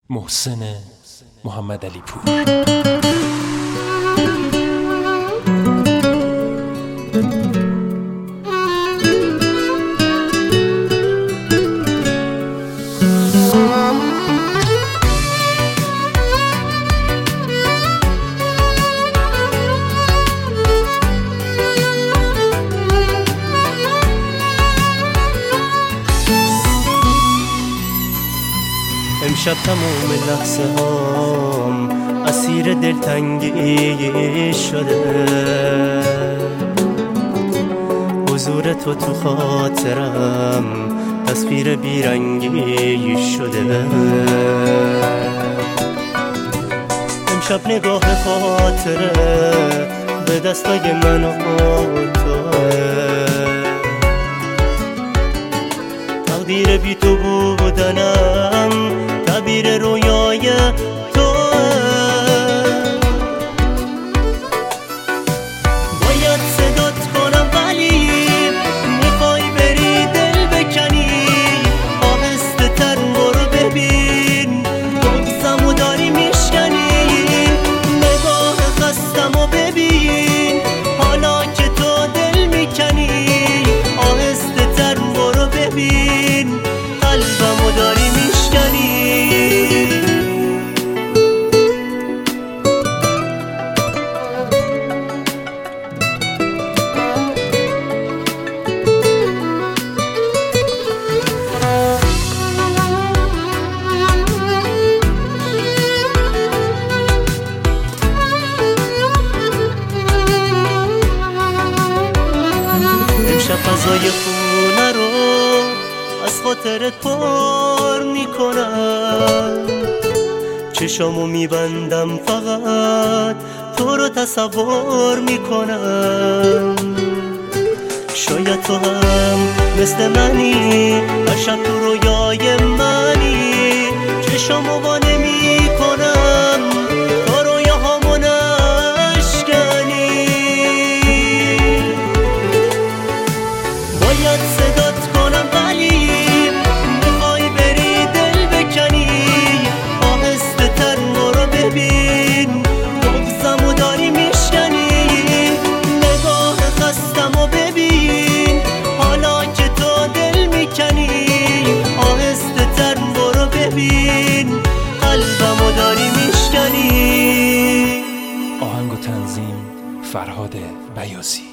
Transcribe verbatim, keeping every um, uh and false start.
محسن محمدعلی پور. امشب تموم لحظه هام اسیر دلتنگی شده، حضور تو تو خاطرم تصویر بیرنگی شده. امشب نگاه خاطره به دستای من و توه، تقدیر بی تو بودنم تعبیر رویای توه. باید صدات کنم ولی میخوای بری دل بکنی، آهسته تر برو ببین بغضمو داری میشکنی. نگاه خستمو ببین حالا که تو دل میکنی، آهسته تر برو ببین قلبمو داری میشکنی. امشب فضای خونه رو از خاطرت پر میکنم، چشامو میبندم فقط تو رو تصور میکنم. شاید تو هم مثل منی، هر شب تو رویای منی، چشامو وا نمیکنم تا رویاهامو نشکنی. باید صدات کنم ولی میخوای بری دل بکنی، آهسته تر برو ببین بغضمو داری میشکنی. نگاه خستمو ببین حالا که تو دل میکنی، آهسته تر برو ببین قلبمو داری میشکنی. آهنگ و تنظیم فرهاد بیاضی.